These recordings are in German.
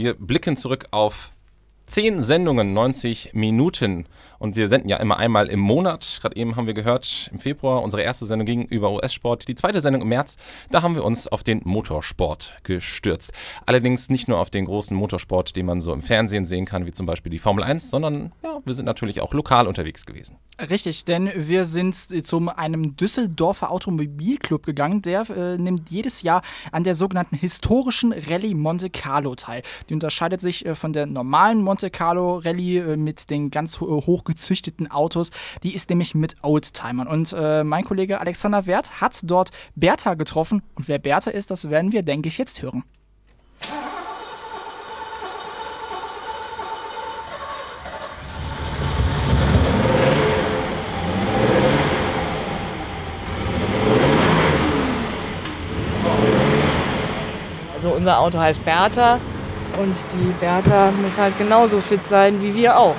Wir blicken zurück auf 10 Sendungen, 90 Minuten. Und wir senden ja immer einmal im Monat. Gerade eben haben wir gehört, im Februar, unsere erste Sendung ging über US-Sport. Die zweite Sendung im März, da haben wir uns auf den Motorsport gestürzt. Allerdings nicht nur auf den großen Motorsport, den man so im Fernsehen sehen kann, wie zum Beispiel die Formel 1, sondern ja, wir sind natürlich auch lokal unterwegs gewesen. Richtig, denn wir sind zu einem Düsseldorfer Automobilclub gegangen. Der nimmt jedes Jahr an der sogenannten historischen Rallye Monte Carlo teil. Die unterscheidet sich von der normalen Monte Carlo Rallye mit den ganz hochgezüchteten Autos. Die ist nämlich mit Oldtimern. Und mein Kollege Alexander Werth hat dort Bertha getroffen. Und wer Bertha ist, das werden wir, denke ich, jetzt hören. Also unser Auto heißt Bertha und die Bertha muss halt genauso fit sein wie wir auch.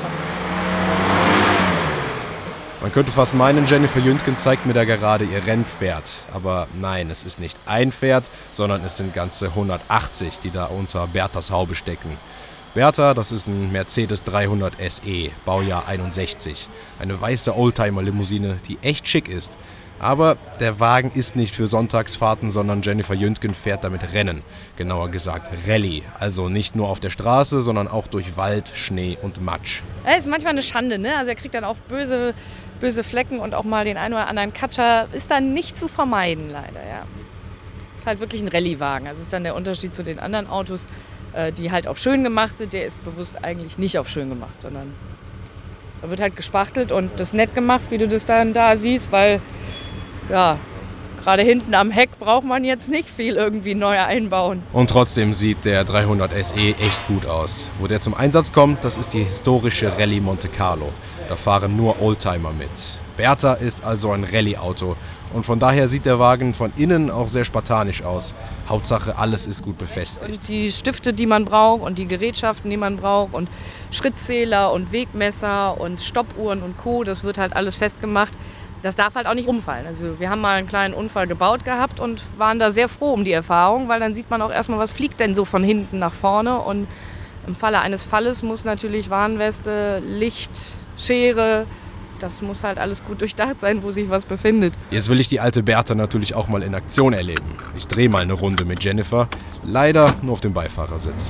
Man könnte fast meinen, Jennifer Jündgen zeigt mir da gerade ihr Rennpferd. Aber nein, es ist nicht ein Pferd, sondern es sind ganze 180, die da unter Berthas Haube stecken. Bertha, das ist ein Mercedes 300 SE, Baujahr 61. Eine weiße Oldtimer-Limousine, die echt schick ist. Aber der Wagen ist nicht für Sonntagsfahrten, sondern Jennifer Jündgen fährt damit Rennen. Genauer gesagt Rallye. Also nicht nur auf der Straße, sondern auch durch Wald, Schnee und Matsch. Das ist manchmal eine Schande, ne? Also er kriegt dann auch böse Flecken und auch mal den einen oder anderen Katscher. Ist dann nicht zu vermeiden, leider, ja. Ist halt wirklich ein Rallye-Wagen. Also ist dann der Unterschied zu den anderen Autos, die halt auf schön gemacht sind. Der ist bewusst eigentlich nicht auf schön gemacht, sondern da wird halt gespachtelt und das nett gemacht, wie du das dann da siehst, weil ja, gerade hinten am Heck braucht man jetzt nicht viel irgendwie neu einbauen. Und trotzdem sieht der 300 SE echt gut aus. Wo der zum Einsatz kommt, das ist die historische Rallye Monte Carlo. Da fahren nur Oldtimer mit. Bertha ist also ein Rallye-Auto. Und von daher sieht der Wagen von innen auch sehr spartanisch aus. Hauptsache, alles ist gut befestigt. Und die Stifte, die man braucht und die Gerätschaften, die man braucht und Schrittzähler und Wegmesser und Stoppuhren und Co., das wird halt alles festgemacht. Das darf halt auch nicht umfallen. Also wir haben mal einen kleinen Unfall gebaut gehabt und waren da sehr froh um die Erfahrung, weil dann sieht man auch erstmal, was fliegt denn so von hinten nach vorne. Und im Falle eines Falles muss natürlich Warnweste, Licht, Schere, das muss halt alles gut durchdacht sein, wo sich was befindet. Jetzt will ich die alte Bertha natürlich auch mal in Aktion erleben. Ich drehe mal eine Runde mit Jennifer, leider nur auf dem Beifahrersitz.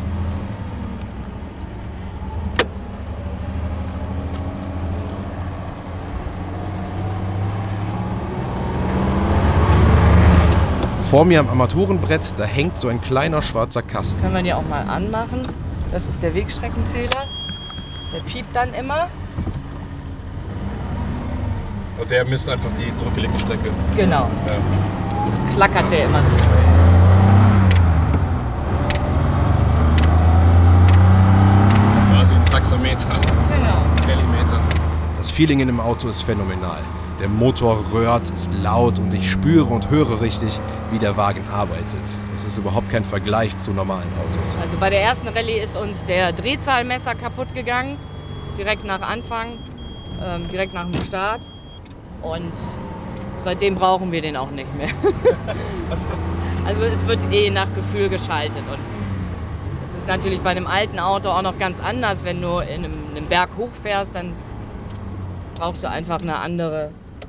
Vor mir am Armaturenbrett, da hängt so ein kleiner schwarzer Kasten. Können wir die auch mal anmachen. Das ist der Wegstreckenzähler. Der piept dann immer. Und der misst einfach die zurückgelegte Strecke. Genau. Ja. Klackert der immer so schön. Quasi ein Taxameter. Genau. Millimeter. Das Feeling in dem Auto ist phänomenal. Der Motor röhrt, ist laut und ich spüre und höre richtig, wie der Wagen arbeitet. Das ist überhaupt kein Vergleich zu normalen Autos. Also bei der ersten Rallye ist uns der Drehzahlmesser kaputt gegangen. Direkt nach Anfang, direkt nach dem Start. Und seitdem brauchen wir den auch nicht mehr. Also es wird nach Gefühl geschaltet. Und das ist natürlich bei einem alten Auto auch noch ganz anders. Wenn du in einem Berg hochfährst, dann brauchst du einfach eine andere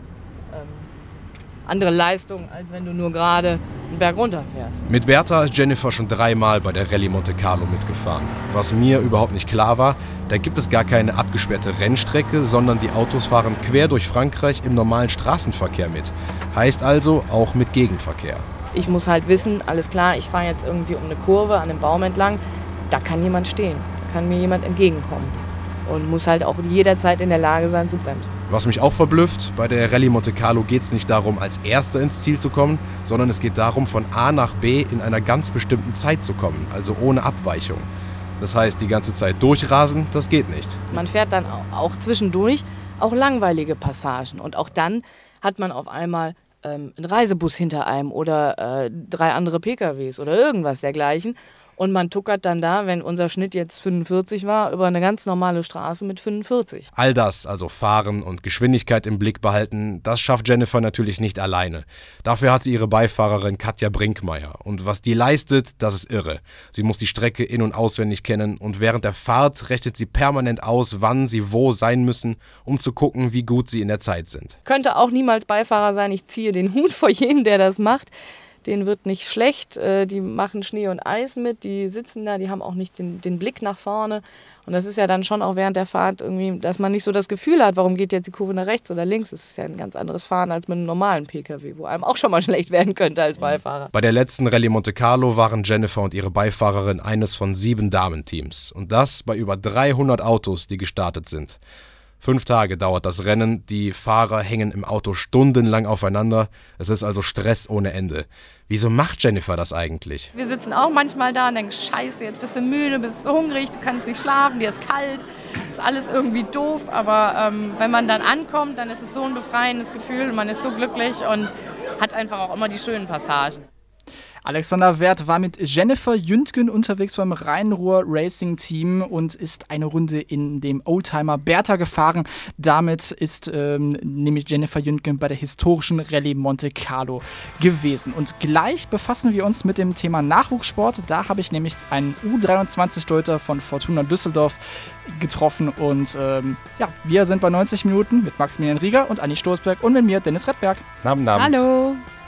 Leistung, als wenn du nur gerade einen Berg runterfährst. Mit Bertha ist Jennifer schon 3-mal bei der Rallye Monte Carlo mitgefahren. Was mir überhaupt nicht klar war, da gibt es gar keine abgesperrte Rennstrecke, sondern die Autos fahren quer durch Frankreich im normalen Straßenverkehr mit. Heißt also auch mit Gegenverkehr. Ich muss halt wissen, alles klar, ich fahre jetzt irgendwie um eine Kurve an einem Baum entlang, da kann jemand stehen, da kann mir jemand entgegenkommen. Und muss halt auch jederzeit in der Lage sein zu bremsen. Was mich auch verblüfft, bei der Rallye Monte Carlo geht es nicht darum, als Erster ins Ziel zu kommen, sondern es geht darum, von A nach B in einer ganz bestimmten Zeit zu kommen, also ohne Abweichung. Das heißt, die ganze Zeit durchrasen, das geht nicht. Man fährt dann auch zwischendurch auch langweilige Passagen. Und auch dann hat man auf einmal einen Reisebus hinter einem oder 3 andere PKWs oder irgendwas dergleichen. Und man tuckert dann da, wenn unser Schnitt jetzt 45 war, über eine ganz normale Straße mit 45. All das, also Fahren und Geschwindigkeit im Blick behalten, das schafft Jennifer natürlich nicht alleine. Dafür hat sie ihre Beifahrerin Katja Brinkmeier. Und was die leistet, das ist irre. Sie muss die Strecke in- und auswendig kennen und während der Fahrt rechnet sie permanent aus, wann sie wo sein müssen, um zu gucken, wie gut sie in der Zeit sind. Könnte auch niemals Beifahrer sein. Ich ziehe den Hut vor jedem, der das macht. Denen wird nicht schlecht, die machen Schnee und Eis mit, die sitzen da, die haben auch nicht den Blick nach vorne. Und das ist ja dann schon auch während der Fahrt irgendwie, dass man nicht so das Gefühl hat, warum geht jetzt die Kurve nach rechts oder links. Das ist ja ein ganz anderes Fahren als mit einem normalen Pkw, wo einem auch schon mal schlecht werden könnte als Beifahrer. Bei der letzten Rallye Monte Carlo waren Jennifer und ihre Beifahrerin eines von 7 Damenteams. Und das bei über 300 Autos, die gestartet sind. 5 Tage dauert das Rennen, die Fahrer hängen im Auto stundenlang aufeinander. Es ist also Stress ohne Ende. Wieso macht Jennifer das eigentlich? Wir sitzen auch manchmal da und denken, scheiße, jetzt bist du müde, bist du hungrig, du kannst nicht schlafen, dir ist kalt, ist alles irgendwie doof. Aber wenn man dann ankommt, dann ist es so ein befreiendes Gefühl, man ist so glücklich und hat einfach auch immer die schönen Passagen. Alexander Werth war mit Jennifer Jündgen unterwegs beim Rhein-Ruhr Racing Team und ist eine Runde in dem Oldtimer Bertha gefahren. Damit ist nämlich Jennifer Jündgen bei der historischen Rallye Monte Carlo gewesen. Und gleich befassen wir uns mit dem Thema Nachwuchssport. Da habe ich nämlich einen U23-Deuter von Fortuna Düsseldorf getroffen. Und wir sind bei 90 Minuten mit Maximilian Rieger und Anni Stoßberg und mit mir, Dennis Redberg. Abend. Hallo!